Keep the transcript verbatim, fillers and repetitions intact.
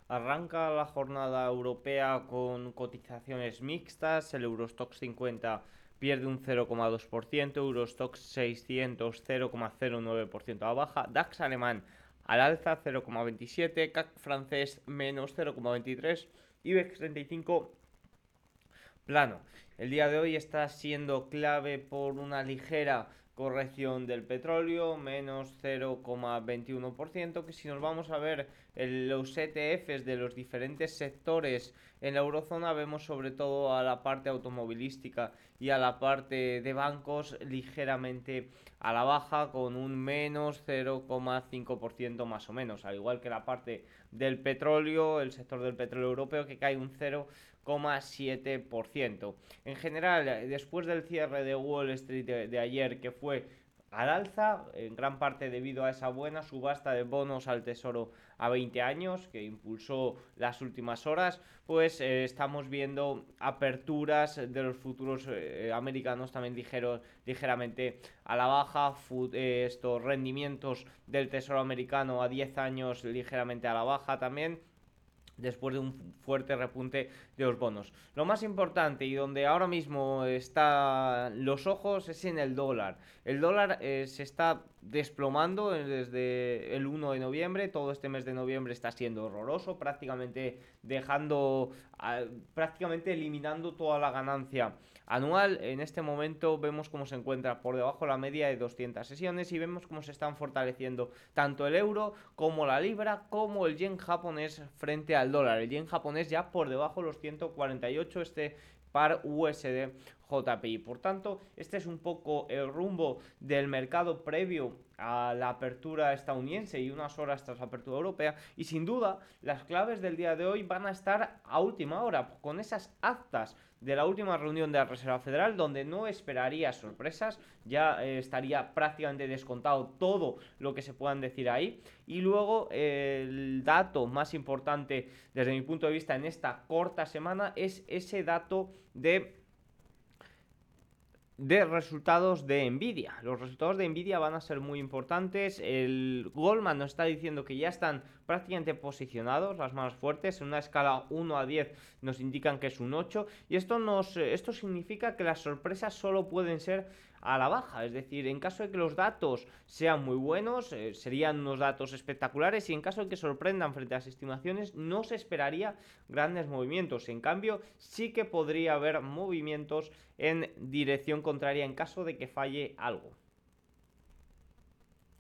Arranca la jornada europea con cotizaciones mixtas. El Eurostoxx cincuenta pierde un cero coma dos por ciento, Eurostoxx seiscientos cero coma cero nueve por ciento a la baja, DAX alemán al alza cero coma veintisiete, C A C francés menos cero coma veintitrés, IBEX treinta y cinco plano. El día de hoy está siendo clave por una ligera corrección del petróleo, menos cero coma veintiuno por ciento, que si nos vamos a ver en los E T Fs de los diferentes sectores en la eurozona, vemos sobre todo a la parte automovilística y a la parte de bancos ligeramente a la baja, con un menos cero coma cinco por ciento más o menos, al igual que la parte del petróleo, el sector del petróleo europeo, que cae un cero coma siete por ciento. En general, después del cierre de Wall Street de, de ayer, que fue al alza, en gran parte debido a esa buena subasta de bonos al tesoro a veinte años que impulsó las últimas horas, pues eh, estamos viendo aperturas de los futuros eh, americanos también ligero, ligeramente a la baja, eh, estos rendimientos del tesoro americano a diez años ligeramente a la baja también, después de un fuerte repunte de los bonos. Lo más importante y donde ahora mismo están los ojos es en el dólar. El dólar eh, se está desplomando desde el uno de noviembre. Todo este mes de noviembre está siendo horroroso, prácticamente dejando, a, prácticamente eliminando toda la ganancia anual. En este momento vemos cómo se encuentra por debajo de la media de doscientas sesiones y vemos cómo se están fortaleciendo tanto el euro como la libra como el yen japonés frente al dólar. El yen japonés ya por debajo de los ciento cuarenta y ocho, este par U S D J P I. Por tanto, este es un poco el rumbo del mercado previo a la apertura estadounidense y unas horas tras la apertura europea, y sin duda las claves del día de hoy van a estar a última hora con esas actas de la última reunión de la Reserva Federal, donde no esperaría sorpresas, ya eh, estaría prácticamente descontado todo lo que se puedan decir ahí. Y luego eh, el dato más importante desde mi punto de vista en esta corta semana es ese dato de de resultados de Nvidia. Los resultados de Nvidia van a ser muy importantes. El Goldman nos está diciendo que ya están prácticamente posicionados las más fuertes. En una escala uno a diez nos indican que es un ocho. Y esto, nos, esto significa que las sorpresas solo pueden ser a la baja. Es decir, en caso de que los datos sean muy buenos, eh, serían unos datos espectaculares. Y en caso de que sorprendan frente a las estimaciones, no se esperaría grandes movimientos. En cambio, sí que podría haber movimientos en dirección contraria en caso de que falle algo.